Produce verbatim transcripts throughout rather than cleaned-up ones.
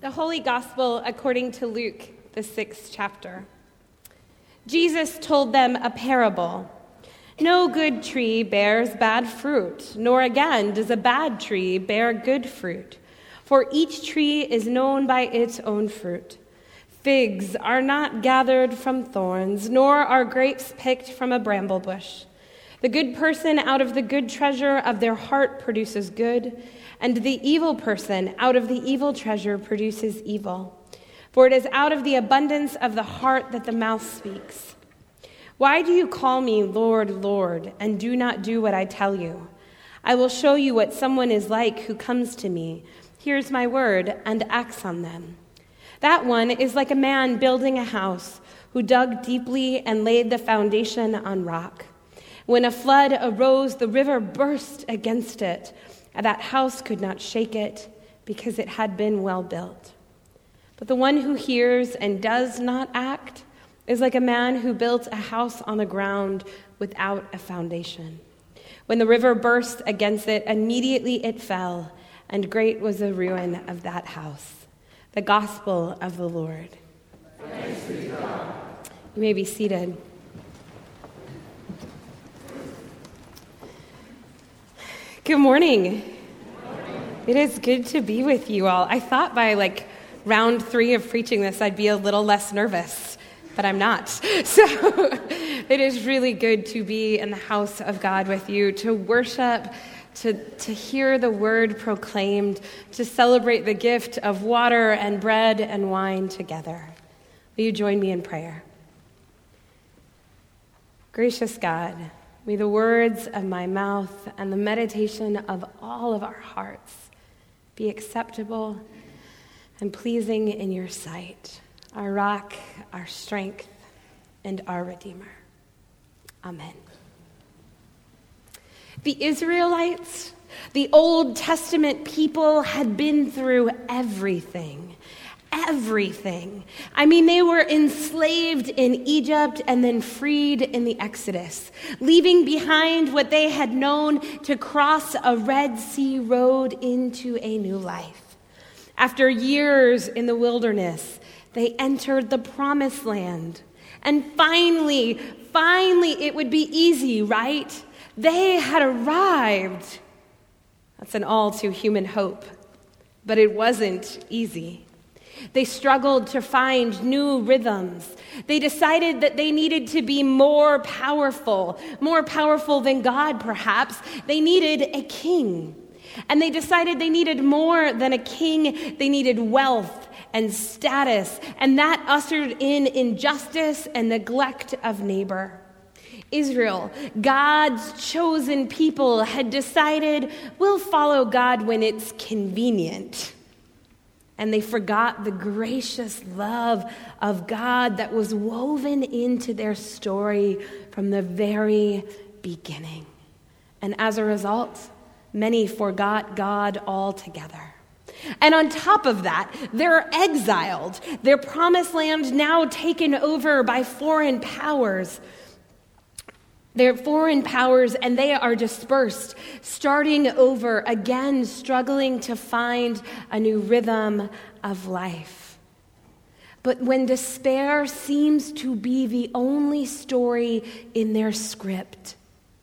The Holy Gospel according to Luke, the sixth chapter. Jesus told them a parable. No good tree bears bad fruit, nor again does a bad tree bear good fruit. For each tree is known by its own fruit. Figs are not gathered from thorns, nor are grapes picked from a bramble bush. The good person out of the good treasure of their heart produces good, and the evil person out of the evil treasure produces evil. For it is out of the abundance of the heart that the mouth speaks. Why do you call me Lord, Lord, and do not do what I tell you? I will show you what someone is like who comes to me, hears my word, and acts on them. That one is like a man building a house who dug deeply and laid the foundation on rock. When a flood arose, the river burst against it. That house could not shake it because it had been well built. But the one who hears and does not act is like a man who built a house on the ground without a foundation. When the river burst against it, immediately it fell, and great was the ruin of that house. The gospel of the Lord. Thanks be to God. You may be seated. Good morning. Good morning. It is good to be with you all. I thought by like round three of preaching this, I'd be a little less nervous, but I'm not. So it is really good to be in the house of God with you, to worship, to, to hear the word proclaimed, to celebrate the gift of water and bread and wine together. Will you join me in prayer? Gracious God, may the words of my mouth and the meditation of all of our hearts be acceptable and pleasing in your sight, our rock, our strength, and our Redeemer. Amen. The Israelites, the Old Testament people, had been through everything. Everything. I mean, they were enslaved in Egypt and then freed in the Exodus, leaving behind what they had known to cross a Red Sea road into a new life. After years in the wilderness, they entered the Promised Land. And finally, finally, it would be easy, right? They had arrived. That's an all too human hope, but it wasn't easy. They struggled to find new rhythms. They decided that they needed to be more powerful, more powerful than God, perhaps. They needed a king. And they decided they needed more than a king. They needed wealth and status, and that ushered in injustice and neglect of neighbor. Israel, God's chosen people, had decided, we'll follow God when it's convenient. And they forgot the gracious love of God that was woven into their story from the very beginning. And as a result, many forgot God altogether. And on top of that, they're exiled. Their promised land now taken over by foreign powers. They're foreign powers, and they are dispersed, starting over again, struggling to find a new rhythm of life. But when despair seems to be the only story in their script,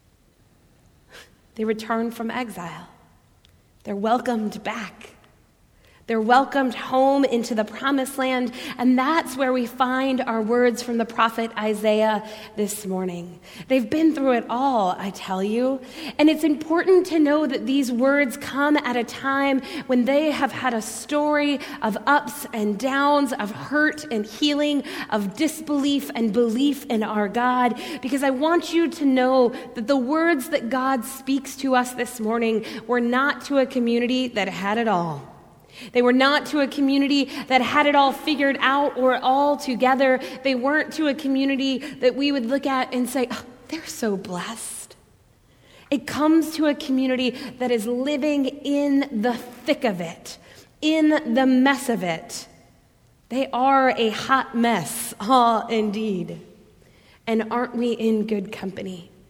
they return from exile. They're welcomed back. They're welcomed home into the Promised Land, and that's where we find our words from the prophet Isaiah this morning. They've been through it all, I tell you, and it's important to know that these words come at a time when they have had a story of ups and downs, of hurt and healing, of disbelief and belief in our God, because I want you to know that the words that God speaks to us this morning were not to a community that had it all. They were not to a community that had it all figured out or all together. They weren't to a community that we would look at and say, oh, they're so blessed. It comes to a community that is living in the thick of it, in the mess of it. They are a hot mess, ah, indeed. And aren't we in good company?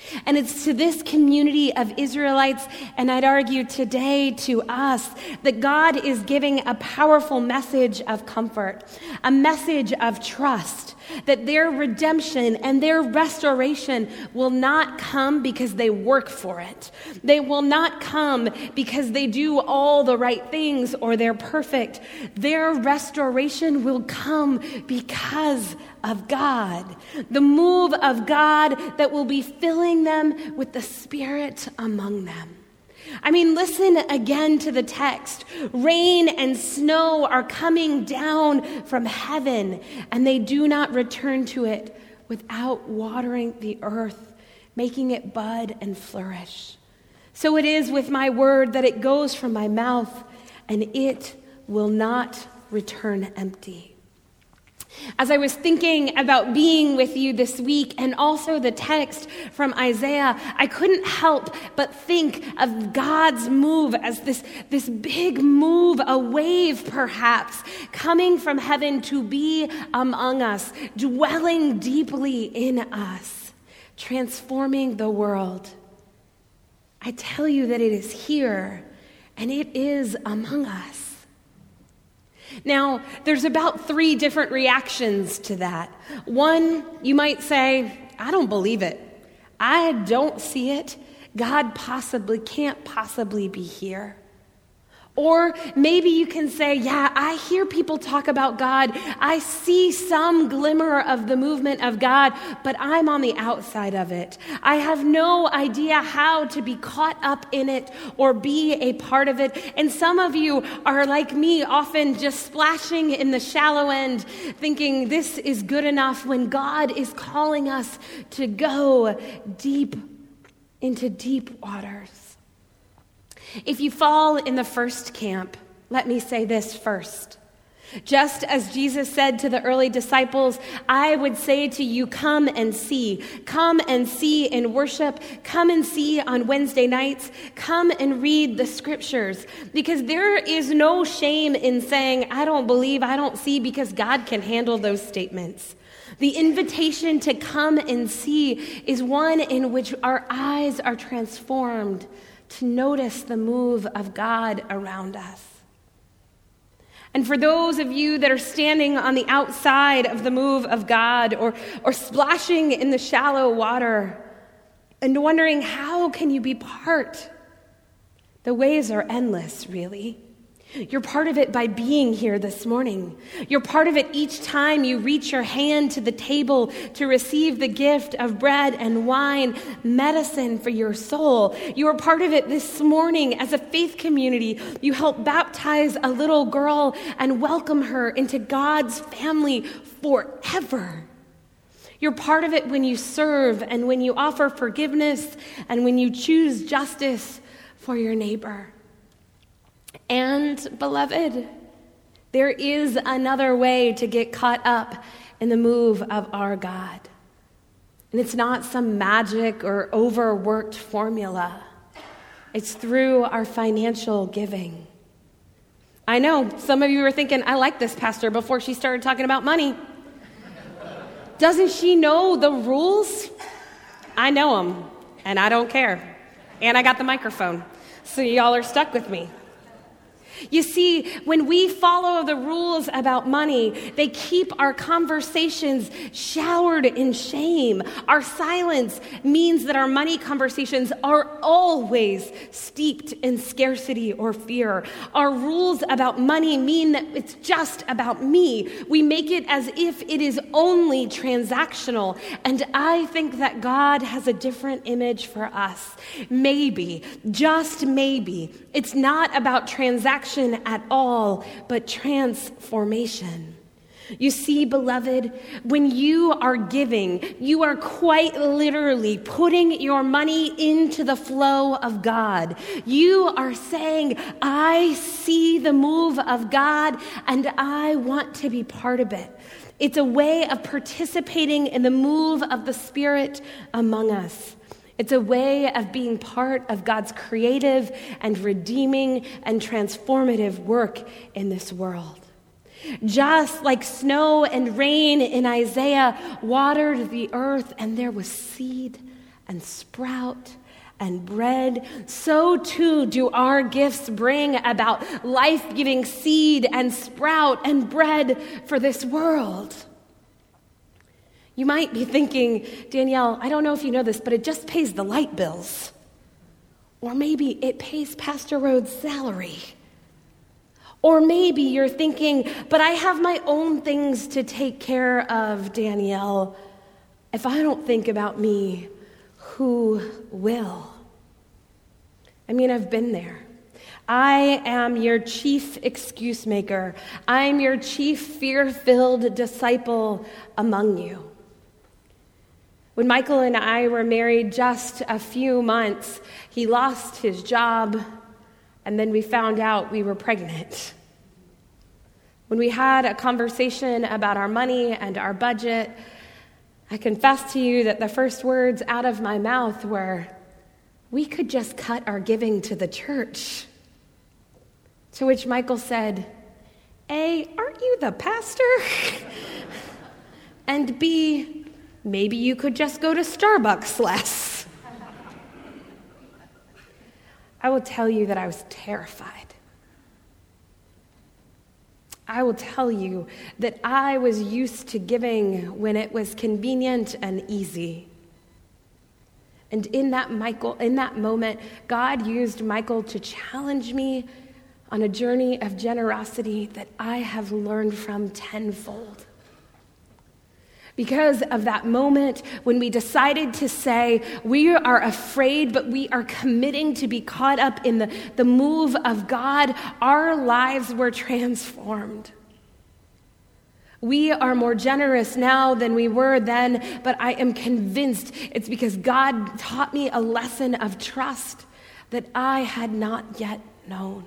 And it's to this community of Israelites, and I'd argue today to us, that God is giving a powerful message of comfort, a message of trust, that their redemption and their restoration will not come because they work for it. They will not come because they do all the right things or they're perfect. Their restoration will come because of God, the move of God that will be filling them with the Spirit among them. I mean, listen again to the text. Rain and snow are coming down from heaven, and they do not return to it without watering the earth, making it bud and flourish. So it is with my word that it goes from my mouth, and it will not return empty. As I was thinking about being with you this week and also the text from Isaiah, I couldn't help but think of God's move as this, this big move, a wave perhaps, coming from heaven to be among us, dwelling deeply in us, transforming the world. I tell you that it is here and it is among us. Now, there's about three different reactions to that. One, you might say, I don't believe it. I don't see it. God possibly can't possibly be here. Or maybe you can say, yeah, I hear people talk about God. I see some glimmer of the movement of God, but I'm on the outside of it. I have no idea how to be caught up in it or be a part of it. And some of you are like me, often just splashing in the shallow end, thinking this is good enough when God is calling us to go deep into deep waters. If you fall in the first camp, let me say this first. Just as Jesus said to the early disciples, I would say to you, come and see. Come and see in worship. Come and see on Wednesday nights. Come and read the scriptures. Because there is no shame in saying, I don't believe, I don't see, because God can handle those statements. The invitation to come and see is one in which our eyes are transformed to notice the move of God around us. And for those of you that are standing on the outside of the move of God, or, or splashing in the shallow water and wondering, how can you be part? The ways are endless, really. You're part of it by being here this morning. You're part of it each time you reach your hand to the table to receive the gift of bread and wine, medicine for your soul. You are part of it this morning as a faith community. You help baptize a little girl and welcome her into God's family forever. You're part of it when you serve and when you offer forgiveness and when you choose justice for your neighbor. And, beloved, there is another way to get caught up in the move of our God. And it's not some magic or overworked formula. It's through our financial giving. I know some of you are thinking, I like this pastor, before she started talking about money. Doesn't she know the rules? I know them, and I don't care. And I got the microphone, so y'all are stuck with me. You see, when we follow the rules about money, they keep our conversations showered in shame. Our silence means that our money conversations are always steeped in scarcity or fear. Our rules about money mean that it's just about me. We make it as if it is only transactional. And I think that God has a different image for us. Maybe, just maybe, it's not about transaction at all, but transformation. You see, beloved, when you are giving, you are quite literally putting your money into the flow of God. You are saying, I see the move of God and I want to be part of it. It's a way of participating in the move of the Spirit among us. It's a way of being part of God's creative and redeeming and transformative work in this world. Just like snow and rain in Isaiah watered the earth and there was seed and sprout and bread, so too do our gifts bring about life-giving seed and sprout and bread for this world. You might be thinking, Danielle, I don't know if you know this, but it just pays the light bills. Or maybe it pays Pastor Rhodes' salary. Or maybe you're thinking, but I have my own things to take care of, Danielle. If I don't think about me, who will? I mean, I've been there. I am your chief excuse maker. I'm your chief fear-filled disciple among you. When Michael and I were married just a few months, he lost his job, and then we found out we were pregnant. When we had a conversation about our money and our budget, I confess to you that the first words out of my mouth were, we could just cut our giving to the church. To which Michael said, A, aren't you the pastor? And B, maybe you could just go to Starbucks less. I will tell you that I was terrified. I will tell you that I was used to giving when it was convenient and easy. And in that Michael, in that moment, God used Michael to challenge me on a journey of generosity that I have learned from tenfold. Because of that moment when we decided to say, we are afraid, but we are committing to be caught up in the, the move of God, our lives were transformed. We are more generous now than we were then, but I am convinced it's because God taught me a lesson of trust that I had not yet known.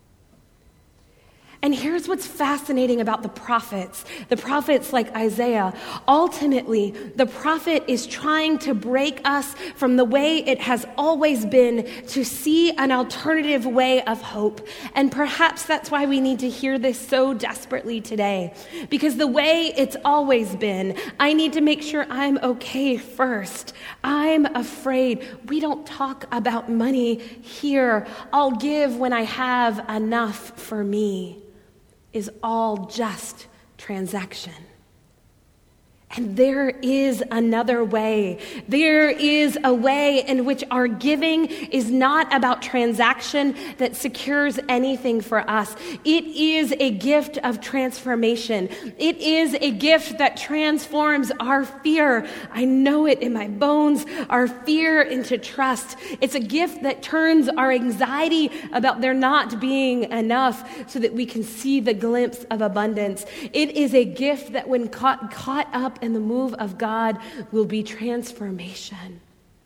And here's what's fascinating about the prophets. The prophets like Isaiah. Ultimately, the prophet is trying to break us from the way it has always been to see an alternative way of hope. And perhaps that's why we need to hear this so desperately today. Because the way it's always been, I need to make sure I'm okay first. I'm afraid. We don't talk about money here. I'll give when I have enough for me. Is all just transaction. And there is another way. There is a way in which our giving is not about transaction that secures anything for us. It is a gift of transformation. It is a gift that transforms our fear. I know it in my bones, our fear into trust. It's a gift that turns our anxiety about there not being enough so that we can see the glimpse of abundance. It is a gift that when caught, caught up in the move of God will be transformation.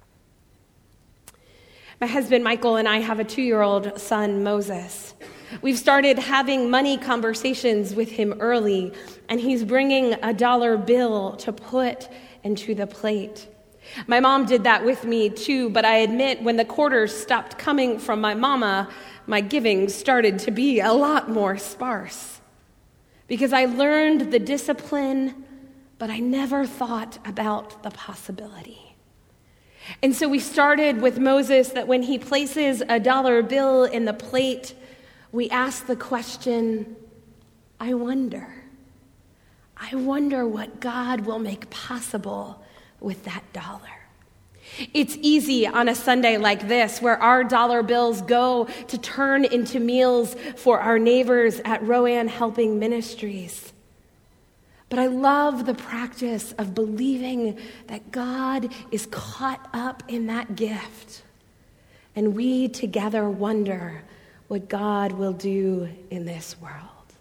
My husband Michael and I have a two-year-old son, Moses. We've started having money conversations with him early, and he's bringing a dollar bill to put into the plate. My mom did that with me too, but I admit when the quarters stopped coming from my mama, my giving started to be a lot more sparse. Because I learned the discipline, but I never thought about the possibility. And so we started with Moses that when he places a dollar bill in the plate, we ask the question, I wonder. I wonder what God will make possible with that dollar. It's easy on a Sunday like this, where our dollar bills go to turn into meals for our neighbors at Rowan Helping Ministries. But I love the practice of believing that God is caught up in that gift. And we together wonder what God will do in this world.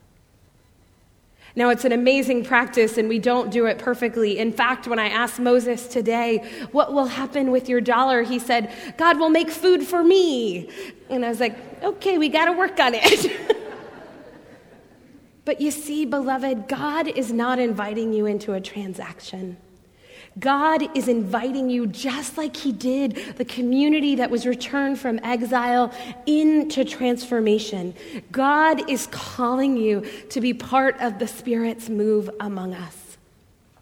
Now, it's an amazing practice, and we don't do it perfectly. In fact, when I asked Moses today, what will happen with your dollar? He said, God will make food for me. And I was like, okay, we got to work on it. But you see, beloved, God is not inviting you into a transaction. God is inviting you, just like he did the community that was returned from exile, into transformation. God is calling you to be part of the Spirit's move among us.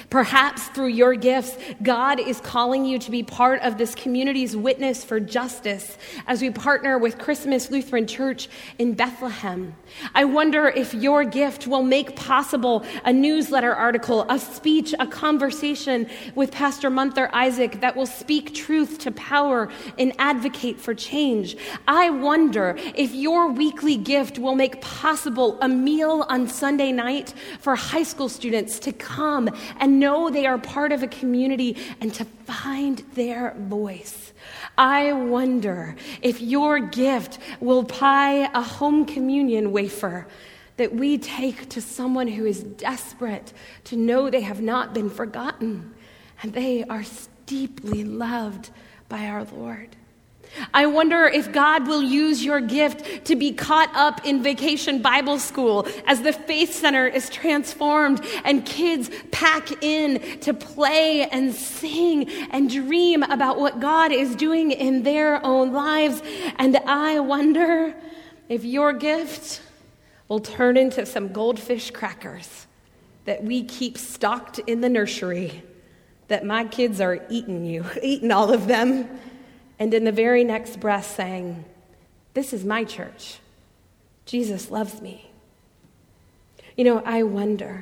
Perhaps through your gifts, God is calling you to be part of this community's witness for justice as we partner with Christmas Lutheran Church in Bethlehem. I wonder if your gift will make possible a newsletter article, a speech, a conversation with Pastor Munther Isaac that will speak truth to power and advocate for change. I wonder if your weekly gift will make possible a meal on Sunday night for high school students to come and know they are part of a community and to find their voice. I wonder if your gift will pie a home communion wafer that we take to someone who is desperate to know they have not been forgotten and they are deeply loved by our Lord. I wonder if God will use your gift to be caught up in Vacation Bible School as the Faith Center is transformed and kids pack in to play and sing and dream about what God is doing in their own lives. And I wonder if your gift will turn into some goldfish crackers that we keep stocked in the nursery, that my kids are eating you, eating all of them. And in the very next breath saying, this is my church. Jesus loves me. You know, I wonder,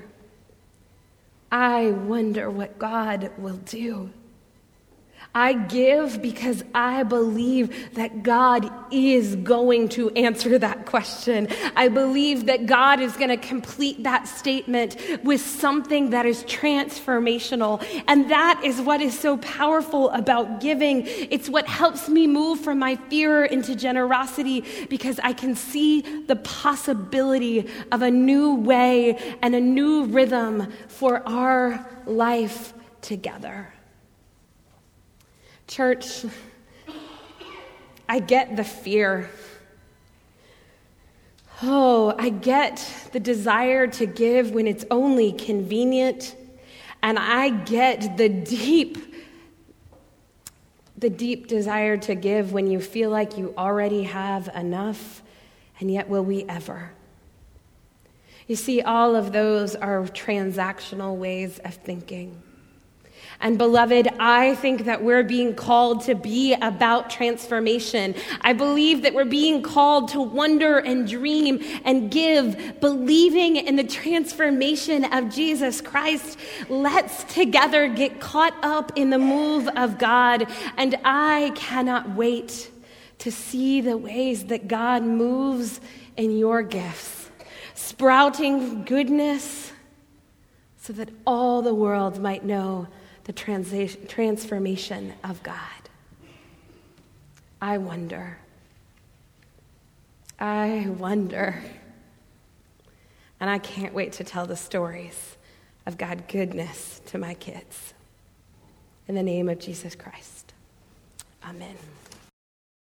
I wonder what God will do. I give because I believe that God is going to answer that question. I believe that God is going to complete that statement with something that is transformational. And that is what is so powerful about giving. It's what helps me move from my fear into generosity because I can see the possibility of a new way and a new rhythm for our life together. Church, I get the fear. Oh, I get the desire to give when it's only convenient. And I get the deep, the deep desire to give when you feel like you already have enough. And yet, will we ever? You see, all of those are transactional ways of thinking. And beloved, I think that we're being called to be about transformation. I believe that we're being called to wonder and dream and give, believing in the transformation of Jesus Christ. Let's together get caught up in the move of God. And I cannot wait to see the ways that God moves in your gifts, sprouting goodness so that all the world might know the transa- transformation of God. I wonder. I wonder. And I can't wait to tell the stories of God's goodness to my kids. In the name of Jesus Christ. Amen.